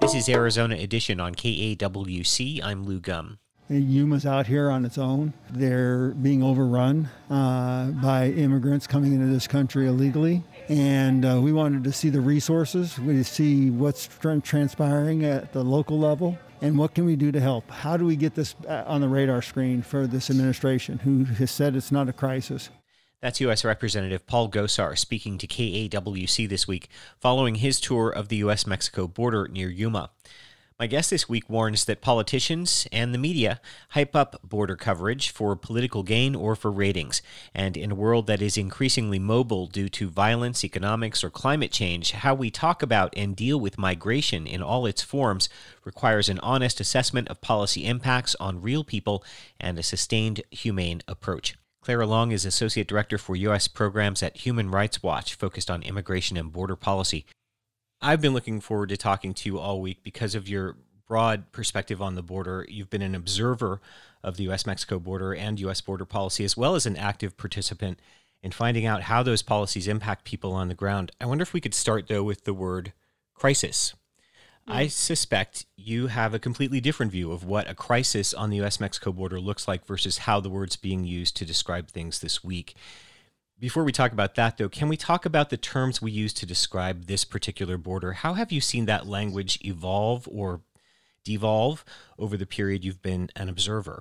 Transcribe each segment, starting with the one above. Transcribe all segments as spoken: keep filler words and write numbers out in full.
This is Arizona Edition on K A W C. I'm Lou Gum. Yuma's out here on its own. They're being overrun uh, by immigrants coming into this country illegally. And uh, we wanted to see the resources. We see what's tra- transpiring at the local level. And what can we do to help? How do we get this on the radar screen for this administration who has said it's not a crisis? That's U S. Representative Paul Gosar speaking to K A W C this week following his tour of the U S Mexico border near Yuma. My guest this week warns that politicians and the media hype up border coverage for political gain or for ratings. And in a world that is increasingly mobile due to violence, economics, or climate change, how we talk about and deal with migration in all its forms requires an honest assessment of policy impacts on real people and a sustained, humane approach. Clara Long is Associate Director for U S Programs at Human Rights Watch, focused on immigration and border policy. I've been looking forward to talking to you all week because of your broad perspective on the border. You've been an observer of the U S Mexico border and U S border policy, as well as an active participant in finding out how those policies impact people on the ground. I wonder if we could start, though, with the word crisis. Mm. I suspect you have a completely different view of what a crisis on the U S Mexico border looks like versus how the word's being used to describe things this week. Before we talk about that, though, can we talk about the terms we use to describe this particular border? How have you seen that language evolve or devolve over the period you've been an observer?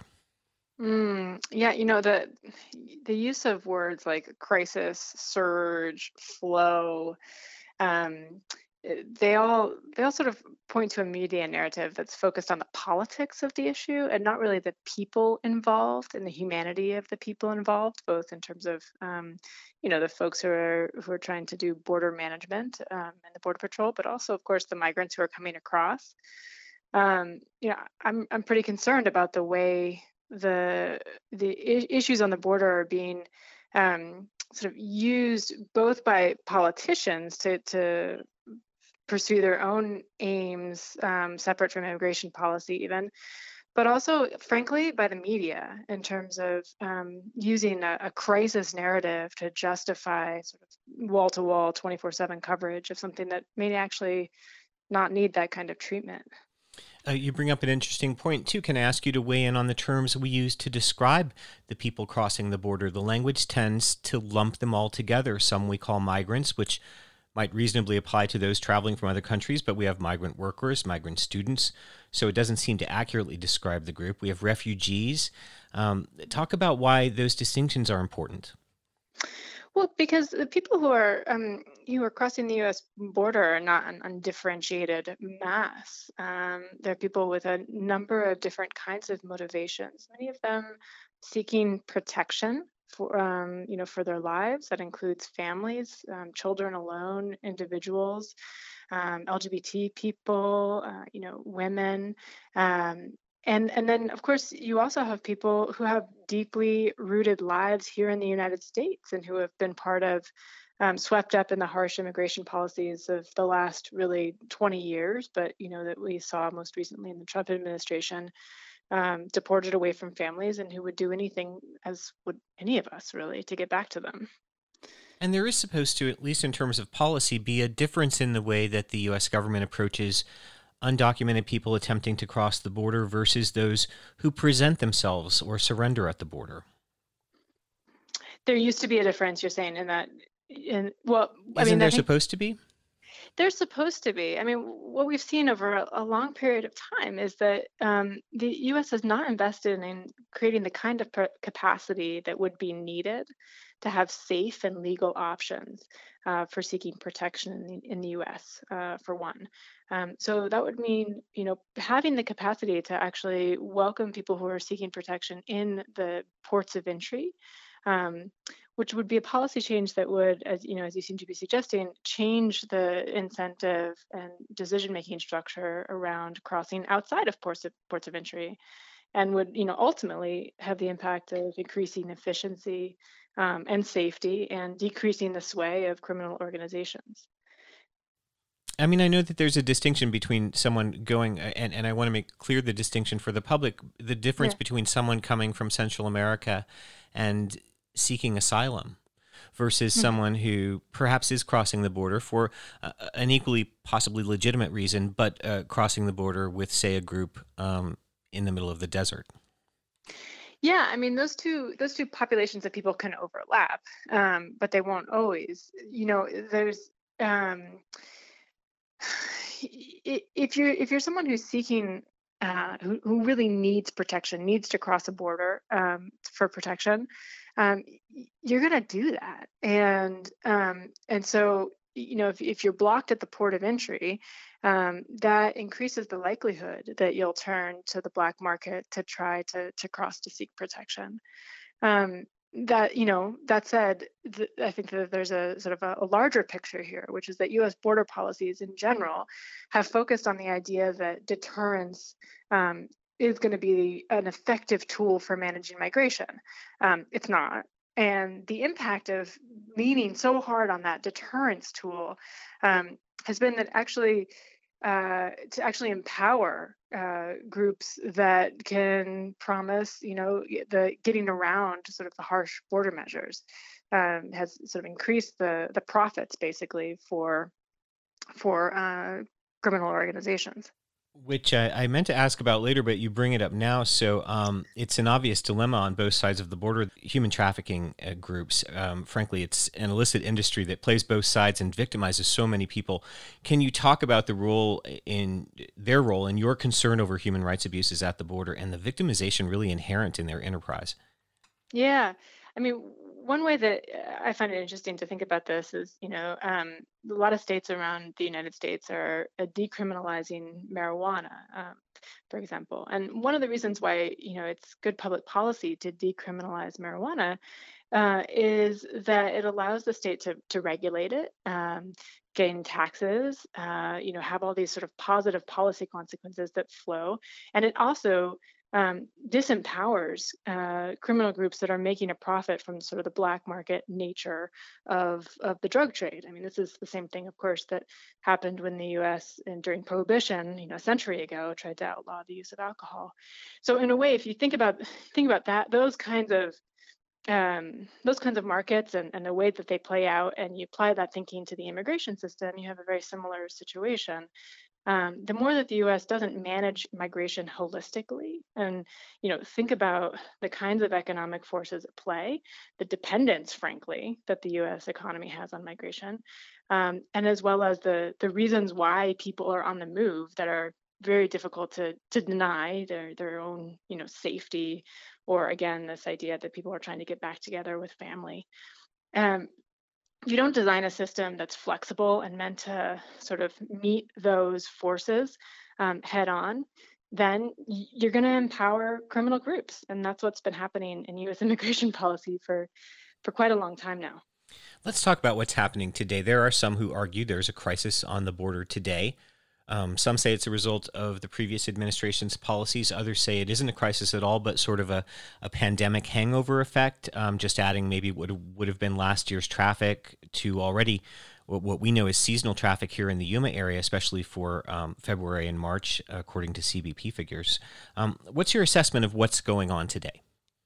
Mm, yeah, you know, the the use of words like crisis, surge, flow, um, they all they all sort of point to a media narrative that's focused on the politics of the issue and not really the people involved and the humanity of the people involved, both in terms of um, you know the folks who are who are trying to do border management um, and the border patrol, but also, of course, the migrants who are coming across. Um, you know, I'm I'm pretty concerned about the way the the I- issues on the border are being um, sort of used both by politicians to to pursue their own aims, um, separate from immigration policy even, but also, frankly, by the media in terms of um, using a, a crisis narrative to justify sort of wall-to-wall, twenty-four seven coverage of something that may actually not need that kind of treatment. Uh, you bring up an interesting point, too. Can I ask you to weigh in on the terms we use to describe the people crossing the border? The language tends to lump them all together. Some we call migrants, which might reasonably apply to those traveling from other countries, but we have migrant workers, migrant students, so it doesn't seem to accurately describe the group. We have refugees. Um, talk about why those distinctions are important. Well, because the people who are um, who are crossing the U S border are not an undifferentiated mass. Um, they're people with a number of different kinds of motivations. Many of them seeking protection for um, you know for their lives. That includes families, um, children alone, individuals, um, L G B T people, uh, you know, women. Um, And and then, of course, you also have people who have deeply rooted lives here in the United States and who have been part of, um, swept up in the harsh immigration policies of the last really twenty years, but, you know, that we saw most recently in the Trump administration, um, deported away from families and who would do anything, as would any of us really, to get back to them. And there is supposed to, at least in terms of policy, be a difference in the way that the U S government approaches undocumented people attempting to cross the border versus those who present themselves or surrender at the border. There used to be a difference, you're saying, in that. In well, Isn't I mean, there I think supposed to be? they're supposed to be. I mean, what we've seen over a, a long period of time is that um, the U S has not invested in creating the kind of per- capacity that would be needed to have safe and legal options uh, for seeking protection in the, in the U S, uh, for one. Um, so that would mean, you know, having the capacity to actually welcome people who are seeking protection in the ports of entry, um, which would be a policy change that would, as you know, as you seem to be suggesting, change the incentive and decision-making structure around crossing outside of ports of ports of entry, and would, you know, ultimately have the impact of increasing efficiency um, and safety and decreasing the sway of criminal organizations. I mean, I know that there's a distinction between someone going, and, and I want to make clear the distinction for the public, the difference Yeah. between someone coming from Central America and seeking asylum. versus Mhm. someone who perhaps is crossing the border for uh, an equally possibly legitimate reason, but uh, crossing the border with, say, a group um, in the middle of the desert? Yeah, I mean those two those two populations of people can overlap, um, but they won't always. You know, there's um, i- if you're if you're someone who's seeking uh, who who really needs protection, needs to cross a border um, for protection, um, y- you're gonna do that, and um, and so you know if if you're blocked at the port of entry, um, that increases the likelihood that you'll turn to the black market to try to to cross to seek protection. Um, that you know, that said, th- I think that there's a sort of a, a larger picture here, which is that U S border policies in general have focused on the idea that deterrence um, is going to be an effective tool for managing migration. Um, it's not. And the impact of leaning so hard on that deterrence tool um, has been that actually uh, to actually empower uh, groups that can promise, you know, the getting around sort of the harsh border measures um, has sort of increased the the profits basically for for uh, criminal organizations. Which I, I meant to ask about later, but you bring it up now. So um, it's an obvious dilemma on both sides of the border. Human trafficking uh, groups, um, frankly, it's an illicit industry that plays both sides and victimizes so many people. Can you talk about the role in their role and your concern over human rights abuses at the border and the victimization really inherent in their enterprise? Yeah. I mean, one way that uh, I find it interesting to think about this is, you know, um, a lot of states around the United States are uh, decriminalizing marijuana, um, for example. And one of the reasons why, you know, it's good public policy to decriminalize marijuana uh, is that it allows the state to, to regulate it, um, gain taxes, uh, you know, have all these sort of positive policy consequences that flow. And it also um, disempowers uh, criminal groups that are making a profit from sort of the black market nature of, of the drug trade. I mean, this is the same thing, of course, that happened when the U S and during Prohibition, you know, a century ago, tried to outlaw the use of alcohol. So in a way, if you think about think about that, those kinds of um, those kinds of markets and, and the way that they play out, and you apply that thinking to the immigration system, you have a very similar situation. Um, the more that the U S doesn't manage migration holistically, and you know, think about the kinds of economic forces at play, the dependence, frankly, that the U S economy has on migration, um, and as well as the the reasons why people are on the move that are very difficult to to deny their their own you know safety, or again this idea that people are trying to get back together with family. Um, if you don't design a system that's flexible and meant to sort of meet those forces um, head on, then y- you're going to empower criminal groups, and that's what's been happening in U S immigration policy for for quite a long time now. Let's talk about what's happening today. There are some who argue there's a crisis on the border today. Um, some say it's a result of the previous administration's policies. Others say it isn't a crisis at all, but sort of a, a pandemic hangover effect, um, just adding maybe what would have been last year's traffic to already what, what we know is seasonal traffic here in the Yuma area, especially for um, February and March, according to C B P figures. Um, what's your assessment of what's going on today?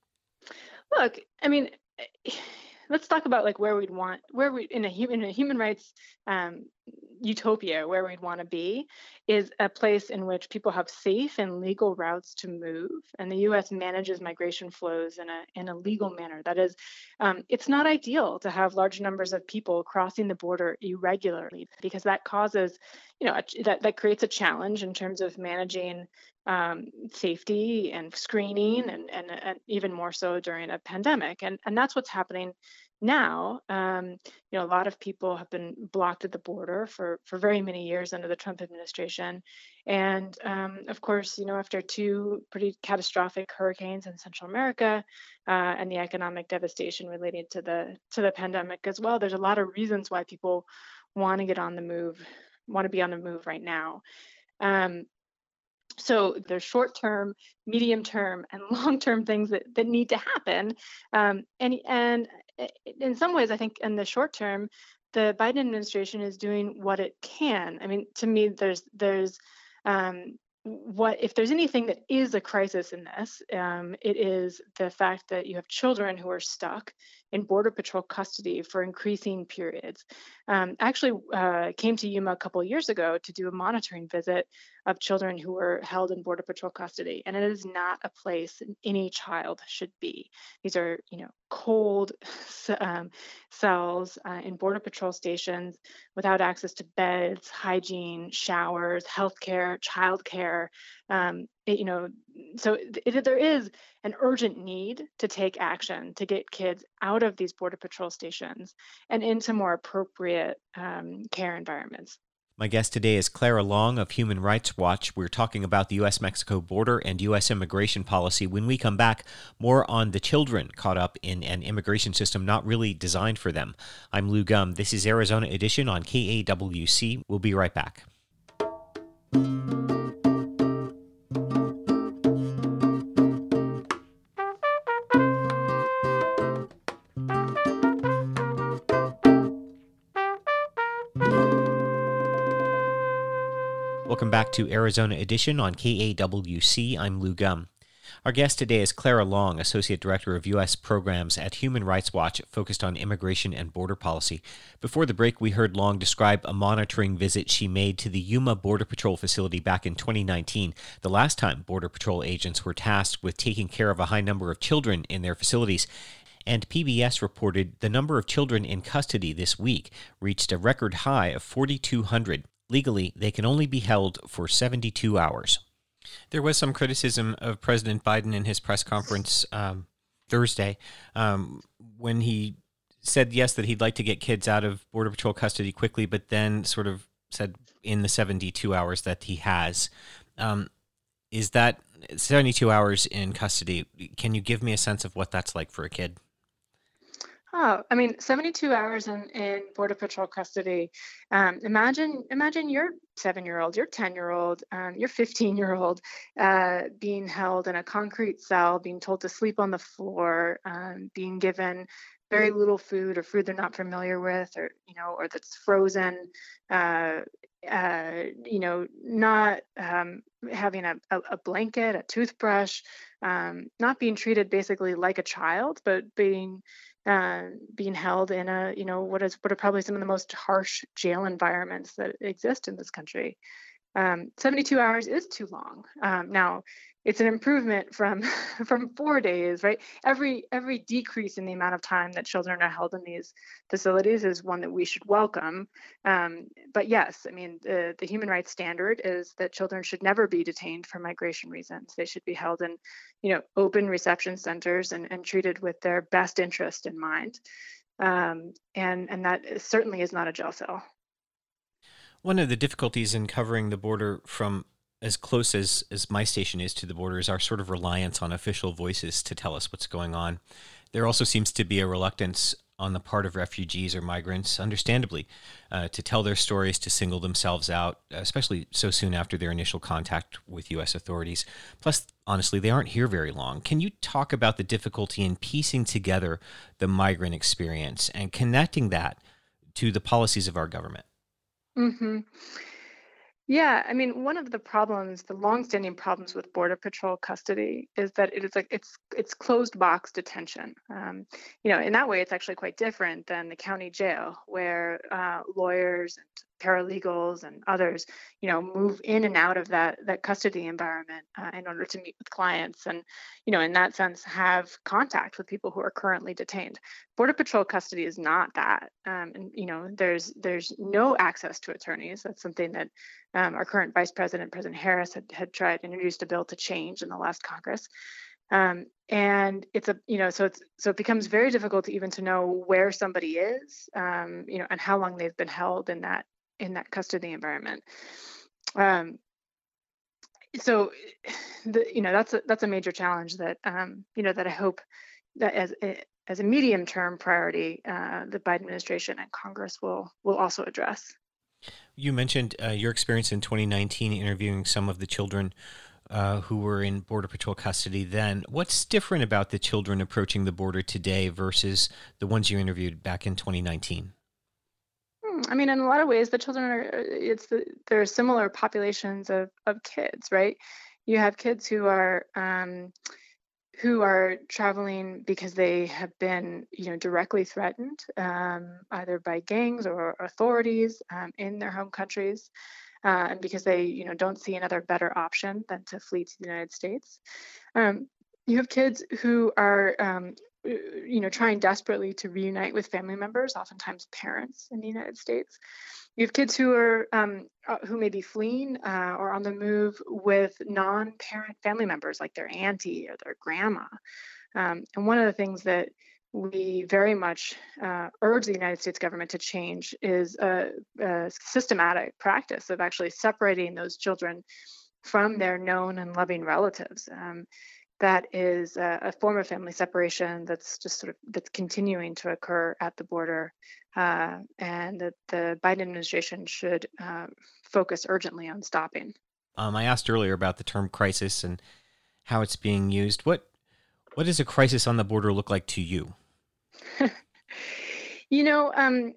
Look, I mean, let's talk about like where we'd want, where we in a human in a human rights um, utopia, where we'd want to be, is a place in which people have safe and legal routes to move, and the U S manages migration flows in a in a legal manner. That is, um, it's not ideal to have large numbers of people crossing the border irregularly, because that causes, you know, a, that that creates a challenge in terms of managing um, safety and screening, and, and, and even more so during a pandemic. And, and that's what's happening now. Um, you know, a lot of people have been blocked at the border for, for very many years under the Trump administration. And um, of course, you know, after two pretty catastrophic hurricanes in Central America uh, and the economic devastation related to the to the pandemic as well, there's a lot of reasons why people want to get on the move, want to be on the move right now. Um, so there's short term, medium term, and long term things that, that need to happen. Um, and, and in some ways, I think in the short term, the Biden administration is doing what it can. I mean, to me, there's there's um, what if there's anything that is a crisis in this, um, it is the fact that you have children who are stuck in Border Patrol custody for increasing periods. Um, actually, uh, came to Yuma a couple years ago to do a monitoring visit of children who were held in Border Patrol custody, and it is not a place any child should be. These are, you know, cold um, cells uh, in Border Patrol stations without access to beds, hygiene, showers, healthcare, childcare. Um, it- you know, so it, there is an urgent need to take action to get kids out of these Border Patrol stations and into more appropriate um, care environments. My guest today is Clara Long of Human Rights Watch. We're talking about the U S Mexico border and U S immigration policy. When we come back, more on the children caught up in an immigration system not really designed for them. I'm Lou Gum. This is Arizona Edition on K A W C. We'll be right back. Welcome back to Arizona Edition on K A W C. I'm Lou Gum. Our guest today is Clara Long, Associate Director of U S Programs at Human Rights Watch, focused on immigration and border policy. Before the break, we heard Long describe a monitoring visit she made to the Yuma Border Patrol facility back in twenty nineteen, the last time Border Patrol agents were tasked with taking care of a high number of children in their facilities. And P B S reported the number of children in custody this week reached a record high of forty-two hundred. Legally, they can only be held for seventy-two hours. There was some criticism of President Biden in his press conference um, Thursday um, when he said, yes, that he'd like to get kids out of Border Patrol custody quickly, but then sort of said in the seventy-two hours that he has. Um, is that seventy-two hours in custody? Can you give me a sense of what that's like for a kid? Oh, I mean, seventy-two hours in, in Border Patrol custody. Um, imagine, imagine your seven-year-old, your ten-year-old, um, your fifteen-year-old uh, being held in a concrete cell, being told to sleep on the floor, um, being given very little food or food they're not familiar with, or you know, or that's frozen. Uh, uh, you know, not um, having a, a, a blanket, a toothbrush, um, not being treated basically like a child, but being uh, being held in a, you know, what is what are probably some of the most harsh jail environments that exist in this country. Um, seventy-two hours is too long. Um, now, it's an improvement from from four days, right? Every every decrease in the amount of time that children are held in these facilities is one that we should welcome. Um, but yes, I mean, the, the human rights standard is that children should never be detained for migration reasons. They should be held in, you know, open reception centers and, and treated with their best interest in mind. Um, and and that certainly is not a jail cell. One of the difficulties in covering the border from as close as, as my station is to the border is our sort of reliance on official voices to tell us what's going on. There also seems to be a reluctance on the part of refugees or migrants, understandably, uh, to tell their stories, to single themselves out, especially so soon after their initial contact with U S authorities. Plus, honestly, they aren't here very long. Can you talk about the difficulty in piecing together the migrant experience and connecting that to the policies of our government? Mm-hmm. Yeah, I mean, one of the problems, the longstanding problems with Border Patrol custody is that it is like it's it's closed box detention. Um, you know, in that way, it's actually quite different than the county jail, where uh, lawyers and paralegals and others, you know, move in and out of that that custody environment uh, in order to meet with clients, and you know, in that sense, have contact with people who are currently detained. Border Patrol custody is not that, um, and you know, there's there's no access to attorneys. That's something that um, our current Vice President, President Harris, had, had tried introduced a bill to change in the last Congress. Um, and it's a, you know, so it's, so it becomes very difficult to even to know where somebody is, um, you know, and how long they've been held in that, in that custody environment. Um, so, the, you know, that's a, that's a major challenge that, um, you know, that I hope that as, as a medium term priority, uh, the Biden administration and Congress will, will also address. You mentioned uh, your experience in twenty nineteen interviewing some of the children uh, who were in Border Patrol custody then. What's different about the children approaching the border today versus the ones you interviewed back in twenty nineteen? Hmm, I mean, in a lot of ways, the children are, it's the, there are similar populations of, of kids, right? You have kids who are, um, who are traveling because they have been, you know, directly threatened, um, either by gangs or authorities um, in their home countries, uh, and because they, you know, don't see another better option than to flee to the United States. Um, you have kids who are, um, you know, trying desperately to reunite with family members, oftentimes parents in the United States. You have kids who are um, uh, who may be fleeing uh, or on the move with non-parent family members, like their auntie or their grandma. Um, and one of the things that we very much uh, urge the United States government to change is a, a systematic practice of actually separating those children from their known and loving relatives. Um, that is a, a form of family separation that's just sort of that's continuing to occur at the border, uh, and that the Biden administration should uh, focus urgently on stopping. Um, I asked earlier about the term crisis and how it's being used. What what does a crisis on the border look like to you? you know, um,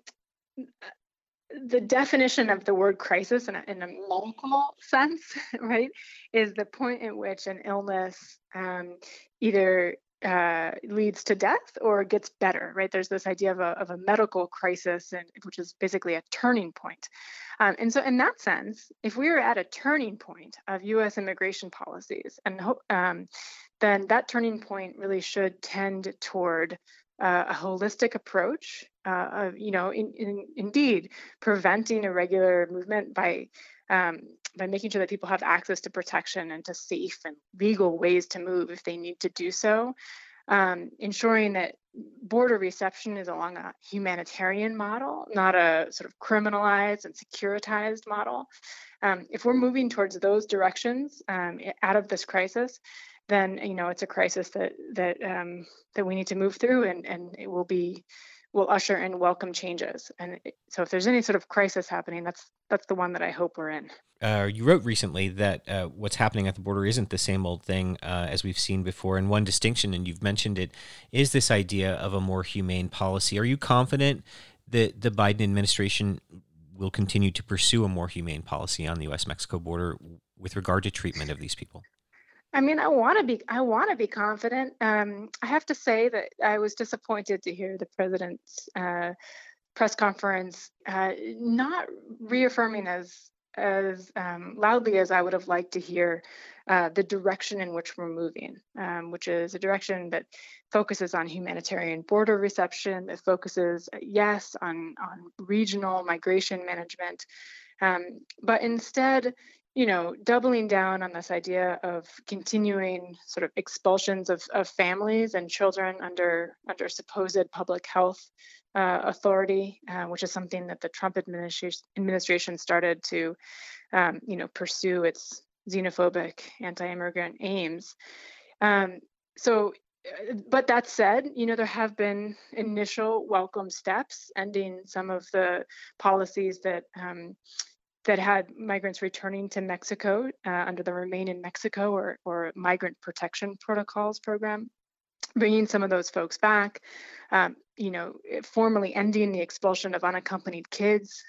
the definition of the word crisis in a, in a medical sense, right, is the point at which an illness um, either uh, leads to death or gets better, right? There's this idea of a, of a medical crisis, and which is basically a turning point. Um, and so in that sense, if we were at a turning point of U S immigration policies, and um, then that turning point really should tend toward uh, a holistic approach uh, of, you know, in, in, indeed preventing irregular movement by um, by making sure that people have access to protection and to safe and legal ways to move if they need to do so, um, ensuring that border reception is along a humanitarian model, not a sort of criminalized and securitized model. Um, if we're moving towards those directions um, out of this crisis, then you know it's a crisis that that um, that we need to move through, and and it will be will usher in welcome changes. And it, so, if there's any sort of crisis happening, that's that's the one that I hope we're in. Uh, you wrote recently that uh, what's happening at the border isn't the same old thing uh, as we've seen before. And one distinction, and you've mentioned it, is this idea of a more humane policy. Are you confident that the Biden administration will continue to pursue a more humane policy on the U S Mexico border with regard to treatment of these people? I mean, I want to be I want to be confident. Um, I have to say that I was disappointed to hear the president's uh, press conference uh, not reaffirming as as um, loudly as I would have liked to hear uh, the direction in which we're moving, um, which is a direction that focuses on humanitarian border reception, that focuses, yes, on on regional migration management, um, but instead, you know, doubling down on this idea of continuing sort of expulsions of, of families and children under under supposed public health uh, authority, uh, which is something that the Trump administration administration started to, um, you know, pursue its xenophobic, anti-immigrant aims. Um, so, but that said, you know, there have been initial welcome steps, ending some of the policies that. Um, that had migrants returning to Mexico uh, under the Remain in Mexico or, or Migrant Protection Protocols program, bringing some of those folks back, um, you know, formally ending the expulsion of unaccompanied kids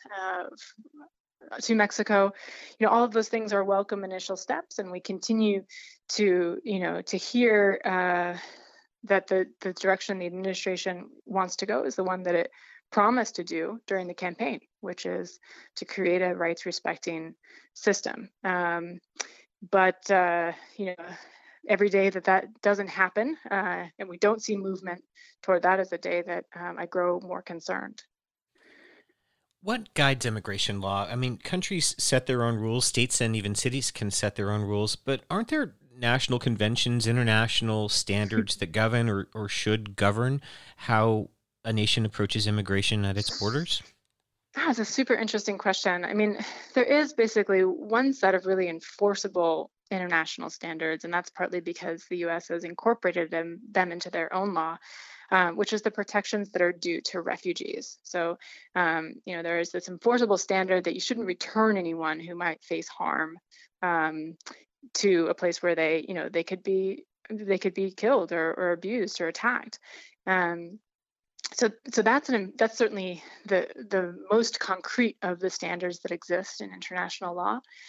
uh, to Mexico. You know, all of those things are welcome initial steps, and we continue to, you know, to hear uh, that the, the direction the administration wants to go is the one that it promised to do during the campaign, which is to create a rights-respecting system. Um, but uh, you know, every day that that doesn't happen, uh, and we don't see movement toward that, is a day that um, I grow more concerned. What guides immigration law? I mean, countries set their own rules. States and even cities can set their own rules, but aren't there national conventions, international standards that govern or, or should govern how a nation approaches immigration at its borders? That's a super interesting question. I mean, there is basically one set of really enforceable international standards, and that's partly because the U S has incorporated them, them into their own law, um, which is the protections that are due to refugees. So, um, you know, there is this enforceable standard that you shouldn't return anyone who might face harm um, to a place where they, you know, they could be they could be killed or, or abused or attacked. Um, So, so that's an that's certainly the the most concrete of the standards that exist in international law.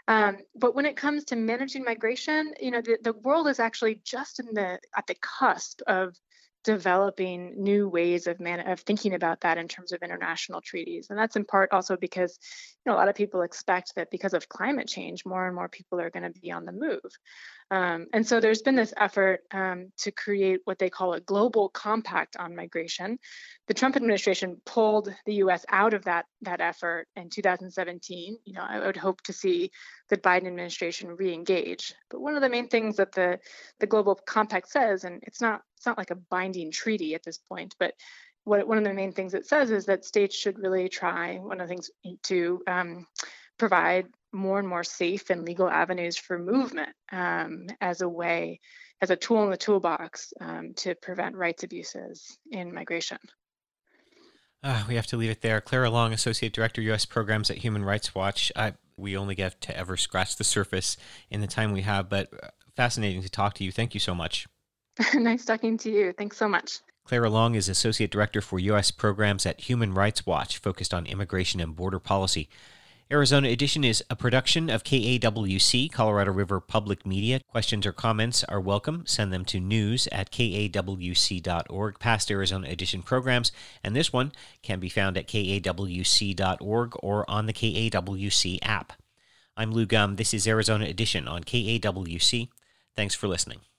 Um, but when it comes to managing migration, you know, the, the world is actually just in the at the cusp of developing new ways of man of thinking about that in terms of international treaties. And that's in part also because, you know, a lot of people expect that because of climate change, more and more people are going to be on the move. Um, and so there's been this effort um, to create what they call a global compact on migration. The Trump administration pulled the U S out of that, that effort in two thousand seventeen. You know, I would hope to see the Biden administration re-engage. But one of the main things that the, the global compact says, and it's not it's not like a binding treaty at this point, but what one of the main things it says is that states should really try, one of the things to um, provide more and more safe and legal avenues for movement um, as a way, as a tool in the toolbox um, to prevent rights abuses in migration. Uh, we have to leave it there. Clara Long, Associate Director, U S Programs at Human Rights Watch. I, we only get to ever scratch the surface in the time we have, but fascinating to talk to you. Thank you so much. Nice talking to you. Thanks so much. Clara Long is Associate Director for U S Programs at Human Rights Watch, focused on immigration and border policy. Arizona Edition is a production of K A W C, Colorado River Public Media. Questions or comments are welcome. Send them to news at K A W C dot org. Past Arizona Edition programs, and this one can be found at K A W C dot org or on the K A W C app. I'm Lou Gum. This is Arizona Edition on K A W C. Thanks for listening.